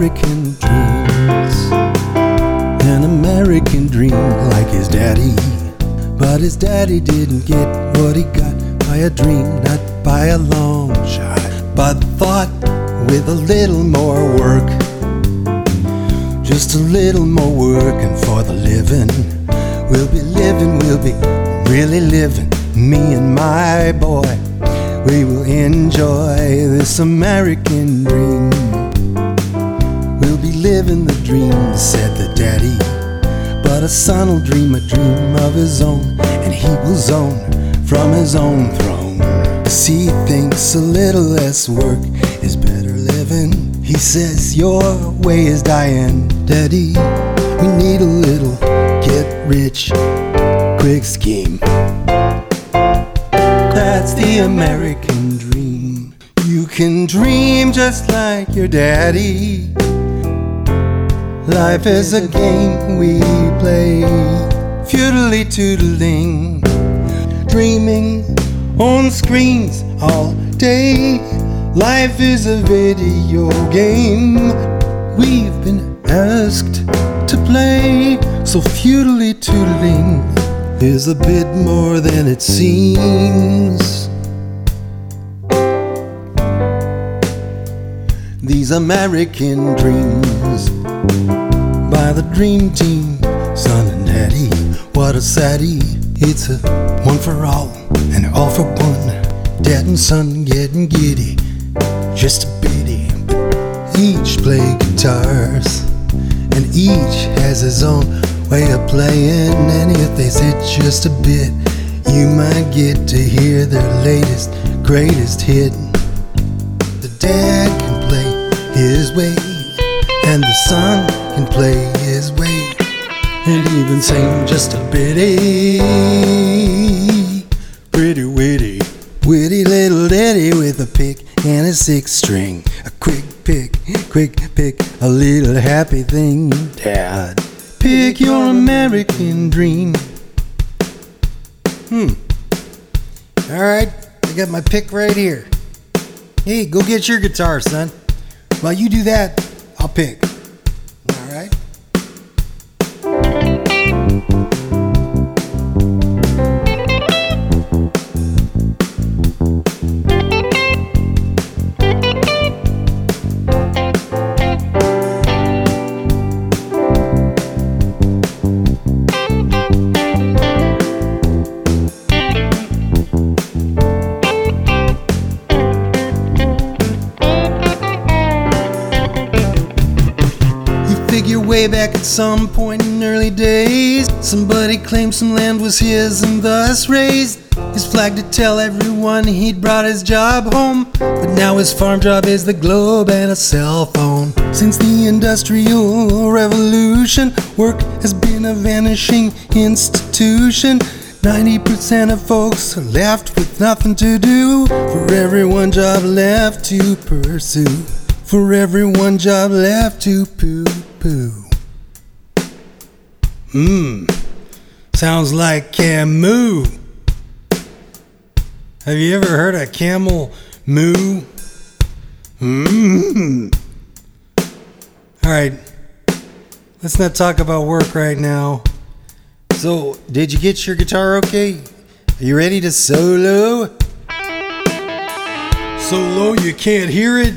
American dreams. An American dream like his daddy. But his daddy didn't get what he got by a dream, not by a long shot, but thought with a little more work. Just a little more work, and for the living, we'll be really living, me and my boy. We will enjoy this American dream. We'll be living the dream, said the daddy. But a son will dream a dream of his own, and he will zone from his own throne. See, he thinks a little less work is better living. He says your way is dying, daddy. We need a little get rich quick scheme. That's the American dream. You can dream just like your daddy. Life is a game we play, futilely tootling, dreaming on screens all day. Life is a video game we've been asked to play, so futilely tootling is a bit more than it seems. These American dreams by the dream team, son and daddy. What a saddie, it's a one for all and all for one. Dad and son getting giddy, just a bitty. Each play guitars, and each has his own way of playing. And if they sit just a bit, you might get to hear their latest, greatest hit. The dad can play his way, and the son can play his way, and even sing just a bitty, pretty witty little ditty with a pick and a six string. A quick pick, a little happy thing. Dad, pick your American dream. Alright, I got my pick right here. Hey, go get your guitar, son. While you do that, I'll pick. Alright? Figure way back at some point in early days, somebody claimed some land was his and thus raised his flag to tell everyone he'd brought his job home. But now his farm job is the globe and a cell phone. Since the Industrial Revolution, work has been a vanishing institution. 90% of folks are left with nothing to do. For every one job left to pursue, for every one job left to poo-poo. Sounds like Camus. Have you ever heard a camel moo? Alright, let's not talk about work right now. So, did you get your guitar okay? Are you ready to solo? So low you can't hear it?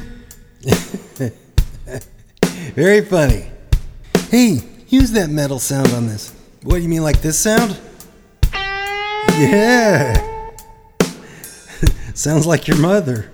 Very funny. Hey, use that metal sound on this. What do you mean, like this sound? Yeah. Sounds like your mother.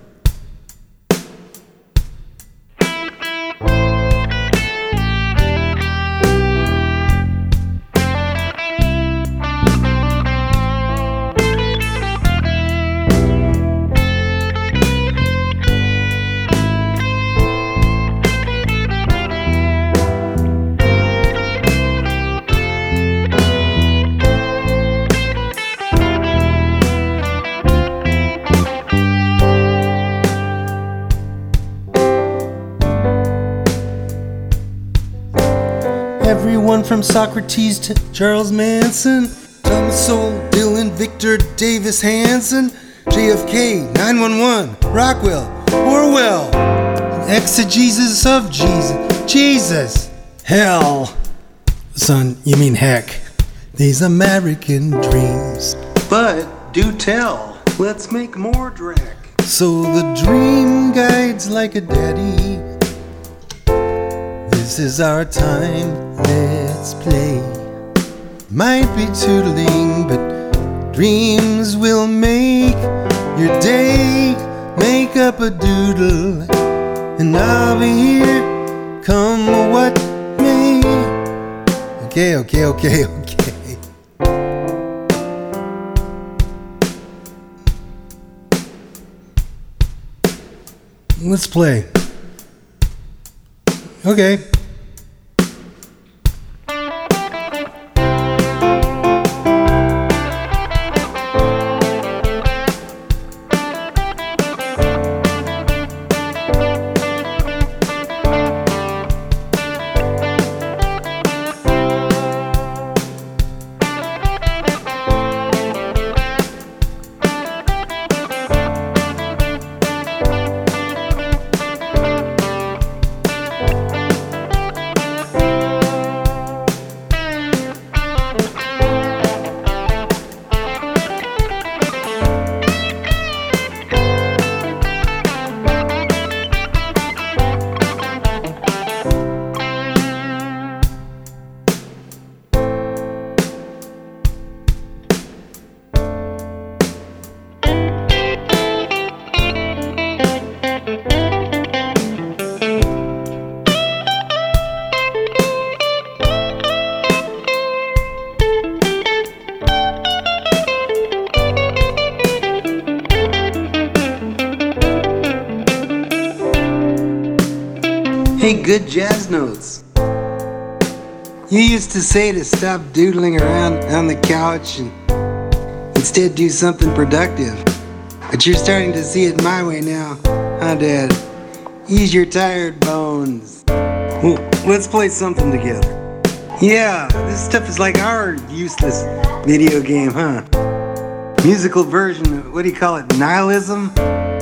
Everyone from Socrates to Charles Manson, Thomas Sowell, Dylan, Victor, Davis Hanson, JFK, 911, Rockwell, Orwell, exegesis of Jesus, Jesus! Hell! Son, you mean heck. These American dreams. But do tell, let's make more Drek. So the dream guides like a daddy. This is our time, let's play. Might be tootling, but dreams will make your day. Make up a doodle, and I'll be here, come what may. Okay. Let's play. Okay. Hey, good jazz notes. You used to say to stop doodling around on the couch and instead do something productive. But you're starting to see it my way now, huh, Dad? Ease your tired bones. Well, let's play something together. Yeah, this stuff is like our useless video game, huh? Musical version of, what do you call it, nihilism?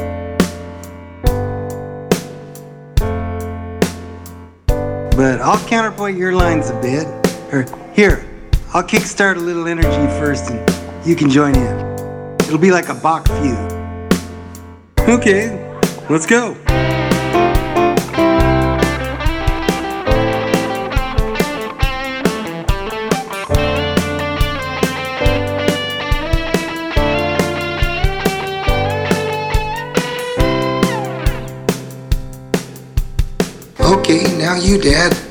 But I'll counterpoint your lines a bit. Or here, I'll kickstart a little energy first and you can join in. It'll be like a Bach fugue. Okay, let's go. Okay, now you, Dad.